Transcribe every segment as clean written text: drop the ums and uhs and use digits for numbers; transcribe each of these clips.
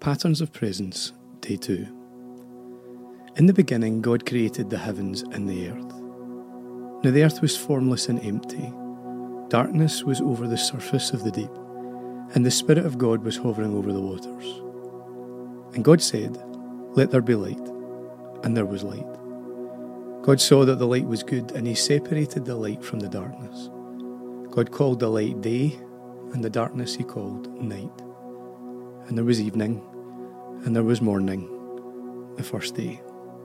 Patterns of Presence, Day 2. In the beginning, God created the heavens and the earth. Now the earth was formless and empty. Darkness was over the surface of the deep, and the Spirit of God was hovering over the waters. And God said, "Let there be light," and there was light. God saw that the light was good, and he separated the light from the darkness. God called the light day, and the darkness he called night. And there was evening, and there was morning, the first day.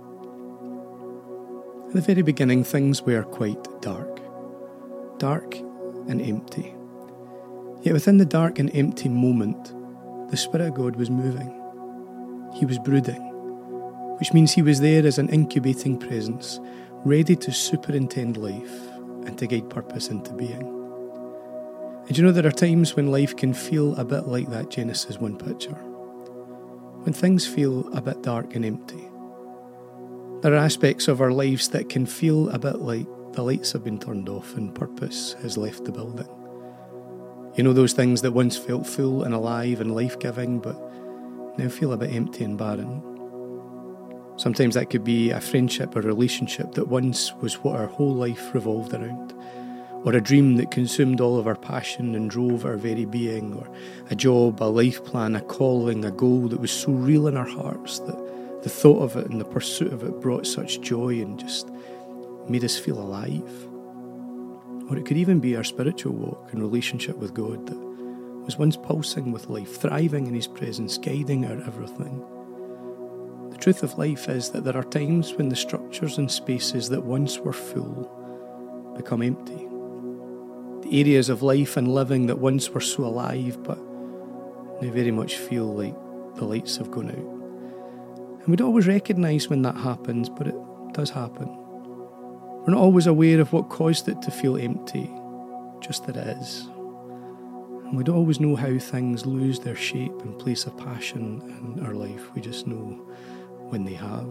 At the very beginning, things were quite dark and empty. Yet within the dark and empty moment, the Spirit of God was moving. He was brooding, which means he was there as an incubating presence, ready to superintend life and to guide purpose into being. And you know, there are times when life can feel a bit like that Genesis 1 picture. When things feel a bit dark and empty. There are aspects of our lives that can feel a bit like the lights have been turned off and purpose has left the building. You know, those things that once felt full and alive and life-giving, but now feel a bit empty and barren. Sometimes that could be a friendship or relationship that once was what our whole life revolved around, or a dream that consumed all of our passion and drove our very being, or a job, a life plan, a calling, a goal that was so real in our hearts that the thought of it and the pursuit of it brought such joy and just made us feel alive. Or it could even be our spiritual walk and relationship with God that was once pulsing with life, thriving in his presence, guiding our everything. The truth of life is that there are times when the structures and spaces that once were full become empty. The areas of life and living that once were so alive but now very much feel like the lights have gone out. And we don't always recognise when that happens, but it does happen. We're not always aware of what caused it to feel empty, just that it is. And we don't always know how things lose their shape and place of passion in our life. We just know when they have.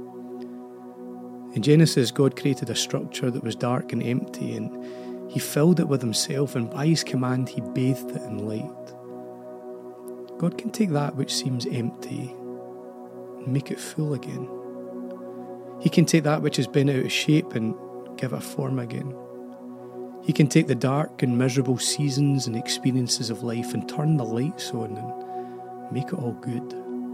In Genesis, God created a structure that was dark and empty, and he filled it with himself, and by his command he bathed it in light. God can take that which seems empty and make it full again. He can take that which has been out of shape and give it a form again. He can take the dark and miserable seasons and experiences of life and turn the lights on and make it all good.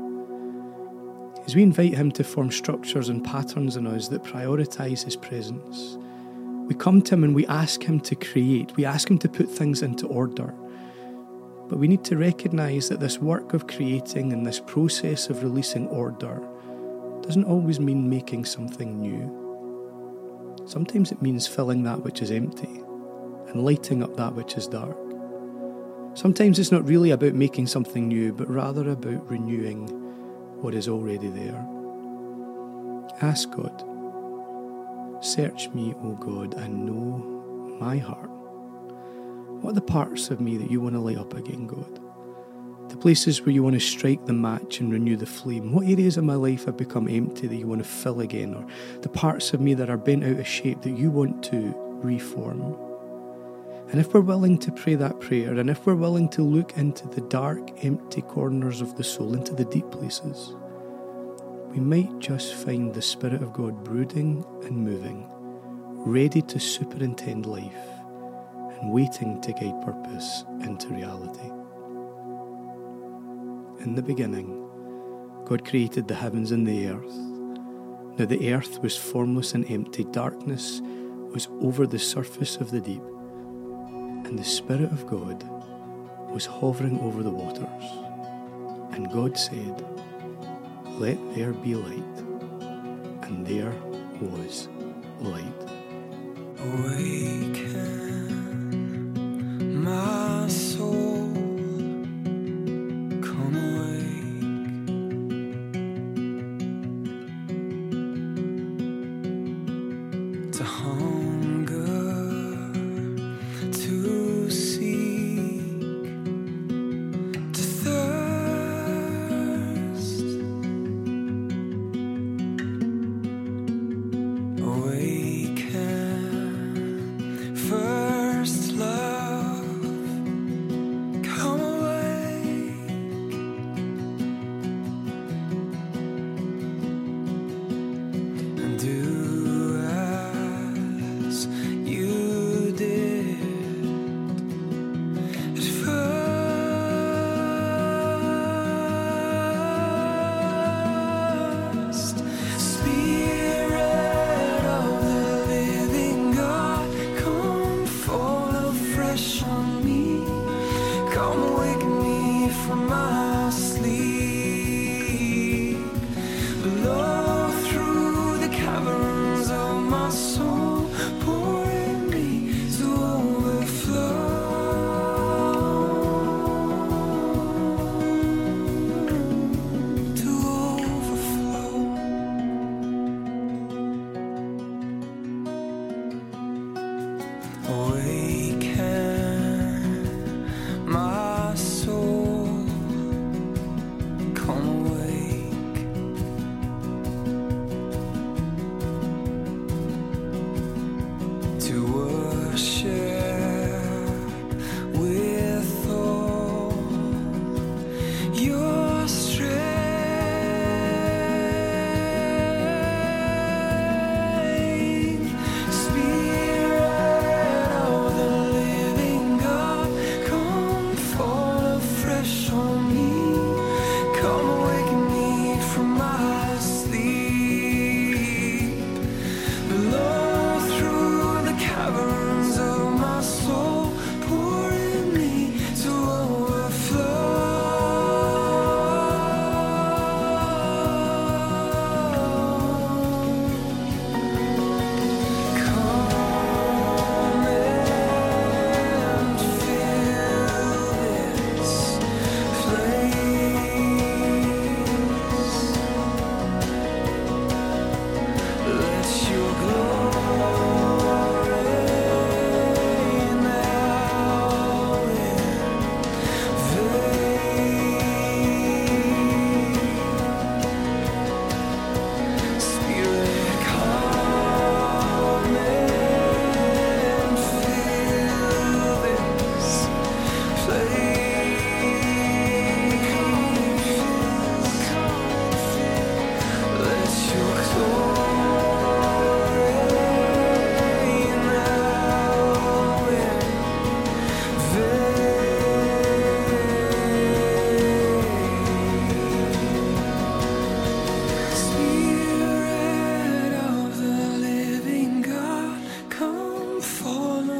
As we invite him to form structures and patterns in us that prioritise his presence, we come to him and we ask him to create. We ask him to put things into order. But we need to recognise that this work of creating and this process of releasing order doesn't always mean making something new. Sometimes it means filling that which is empty and lighting up that which is dark. Sometimes it's not really about making something new, but rather about renewing what is already there. Ask God, "Search me, O God, and know my heart." What are the parts of me that you want to light up again, God? The places where you want to strike the match and renew the flame. What areas of my life have become empty that you want to fill again? Or the parts of me that are bent out of shape that you want to reform? And if we're willing to pray that prayer, and if we're willing to look into the dark, empty corners of the soul, into the deep places, we might just find the Spirit of God brooding and moving, ready to superintend life and waiting to guide purpose into reality. In the beginning, God created the heavens and the earth. Now the earth was formless and empty. Darkness was over the surface of the deep, and the Spirit of God was hovering over the waters. And God said, "Let there be light." And there was light. Awaken my soul, come awake. To hunger, to seek, to thirst. Awaken first. me. Come awaken me from my sleep. Blow through the caverns of my soul, pouring me to overflow.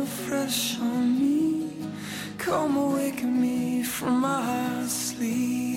Come awaken me from my sleep.